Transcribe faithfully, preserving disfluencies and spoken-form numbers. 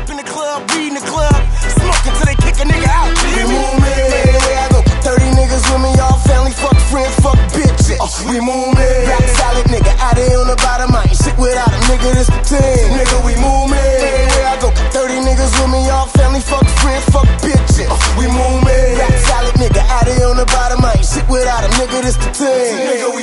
in the club, weed in the club, smoking till they kick a nigga out. We move man, I go thirty niggas with me, all family, fuck friends, fuck bitches. Uh, we move man, rap salad nigga, out there on the bottom, I ain't shit without a nigga, this the team. Nigga, we move man, I go thirty niggas with me, all family, fuck friends, fuck bitches. Uh, we move man, rap salad nigga, out there on the bottom, I ain't shit without a nigga, this the team. Nigga, we